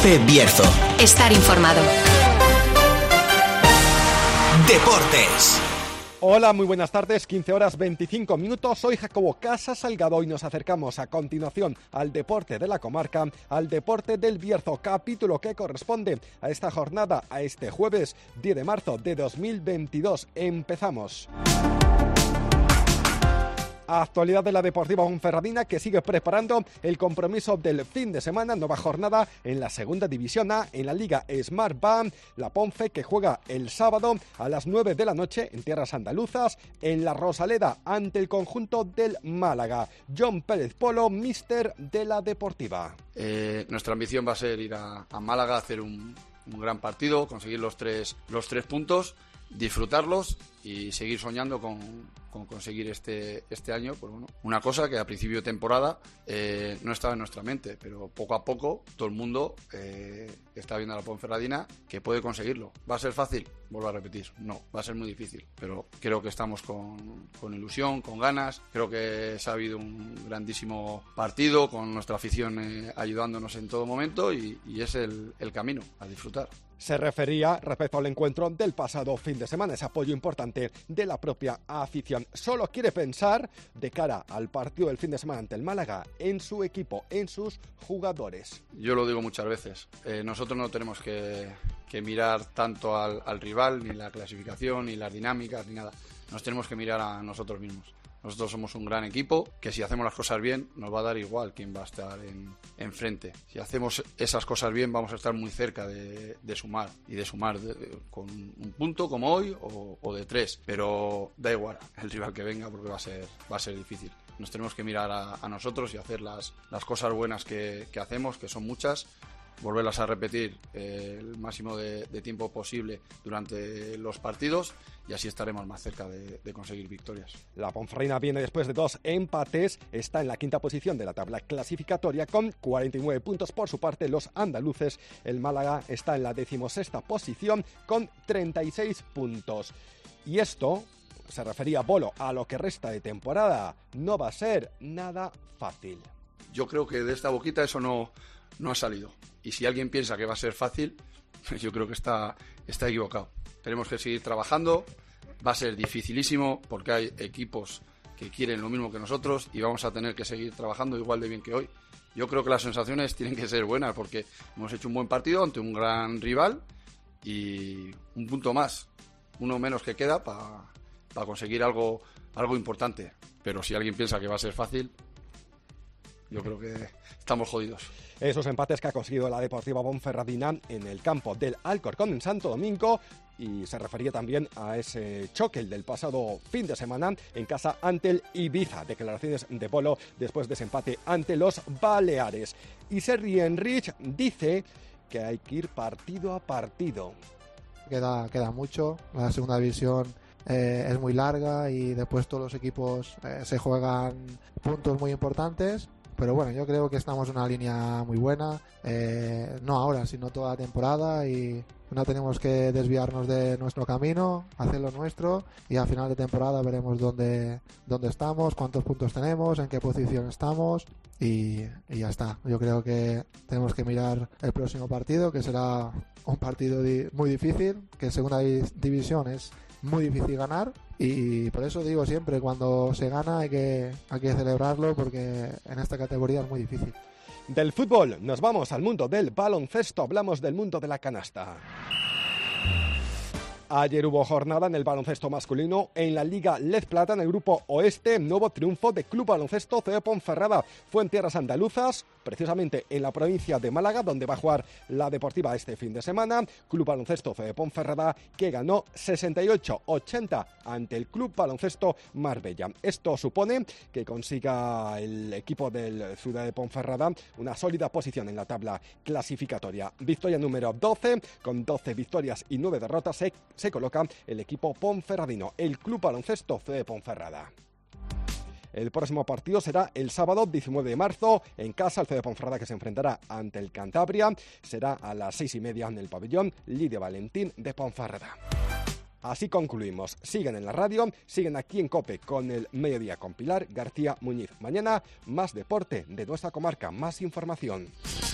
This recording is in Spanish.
Cope Bierzo. Estar informado. Deportes. Hola, muy buenas tardes, 15 horas 25 minutos, soy Jacobo Casas Salgado y nos acercamos a continuación al deporte de la comarca, al deporte del Bierzo, capítulo que corresponde a esta jornada, a este jueves 10 de marzo de 2022. Empezamos. Actualidad de la Deportiva Ponferradina, que sigue preparando el compromiso del fin de semana, nueva jornada en la segunda división A, en la Liga Smart Band, la Ponfe, que juega el sábado a las 9 de la noche en tierras andaluzas, en la Rosaleda, ante el conjunto del Málaga. John Pérez Polo, míster de la Deportiva. Nuestra ambición va a ser ir a Málaga a hacer un gran partido, conseguir los tres puntos, disfrutarlos y seguir soñando con conseguir este año, pues bueno, una cosa que a principio de temporada no estaba en nuestra mente, pero poco a poco todo el mundo está viendo a la Ponferradina que puede conseguirlo. ¿Va a ser fácil? Vuelvo a repetir, no, va a ser muy difícil, pero creo que estamos con ilusión, con ganas. Creo que se ha habido un grandísimo partido con nuestra afición ayudándonos en todo momento y es el camino a disfrutar. Se refería respecto al encuentro del pasado fin de semana, ese apoyo importante de la propia afición. Solo quiere pensar de cara al partido del fin de semana ante el Málaga en su equipo, en sus jugadores. Yo lo digo muchas veces, nosotros no tenemos que mirar tanto al rival, ni la clasificación, ni las dinámicas, ni nada. Nos tenemos que mirar a nosotros mismos. Nosotros somos un gran equipo que si hacemos las cosas bien nos va a dar igual quién va a estar enfrente. Si hacemos esas cosas bien vamos a estar muy cerca de sumar y de sumar con un punto como hoy o de 3, pero da igual el rival que venga porque va a ser difícil. Nos tenemos que mirar a nosotros y hacer las cosas buenas que hacemos, que son muchas, volverlas a repetir el máximo de tiempo posible durante los partidos y así estaremos más cerca de conseguir victorias. La Ponferradina viene después de 2 empates, está en la quinta posición de la tabla clasificatoria con 49 puntos. Por su parte, los andaluces, el Málaga está en la 16ª posición con 36 puntos. Y esto, se refería Bolo, a lo que resta de temporada, no va a ser nada fácil. Yo creo que de esta boquita eso no ha salido. Y si alguien piensa que va a ser fácil, yo creo que está equivocado. Tenemos que seguir trabajando, va a ser dificilísimo porque hay equipos que quieren lo mismo que nosotros y vamos a tener que seguir trabajando igual de bien que hoy. Yo creo que las sensaciones tienen que ser buenas porque hemos hecho un buen partido ante un gran rival y un punto más, uno menos que queda para conseguir algo importante. Pero si alguien piensa que va a ser fácil, yo creo que estamos jodidos. Esos empates que ha conseguido la Deportiva Ponferradina en el campo del Alcorcón en Santo Domingo, y se refería también a ese choque el del pasado fin de semana en casa ante el Ibiza. Declaraciones de Polo después de ese empate ante los Baleares. Y Sergi Enrich dice que hay que ir partido a partido. Queda mucho, la segunda división es muy larga y después todos los equipos se juegan puntos muy importantes. Pero bueno, yo creo que estamos en una línea muy buena, no ahora, sino toda la temporada, y no tenemos que desviarnos de nuestro camino, hacer lo nuestro, y al final de temporada veremos dónde estamos, cuántos puntos tenemos, en qué posición estamos, y ya está. Yo creo que tenemos que mirar el próximo partido, que será un partido muy difícil, que en segunda división es muy difícil ganar, y por eso digo siempre, cuando se gana hay que celebrarlo, porque en esta categoría es muy difícil. Del fútbol nos vamos al mundo del baloncesto, hablamos del mundo de la canasta. Ayer hubo jornada en el baloncesto masculino en la Liga Lez Plata, en el grupo Oeste. Nuevo triunfo de Club Baloncesto CB Ponferrada. Fue en tierras andaluzas, precisamente en la provincia de Málaga, donde va a jugar la Deportiva este fin de semana. Club Baloncesto CB Ponferrada, que ganó 68-80 ante el Club Baloncesto Marbella. Esto supone que consiga el equipo del Ciudad de Ponferrada una sólida posición en la tabla clasificatoria. Victoria número 12, con 12 victorias y 9 derrotas se coloca el equipo ponferradino, el Club Baloncesto CB Ponferrada. El próximo partido será el sábado 19 de marzo en casa. El CB Ponferrada, que se enfrentará ante el Cantabria, será a las 6:30 en el pabellón Lidia Valentín de Ponferrada. Así concluimos. Siguen en la radio, siguen aquí en COPE con el Mediodía con Pilar García Muñiz. Mañana más deporte de nuestra comarca, más información.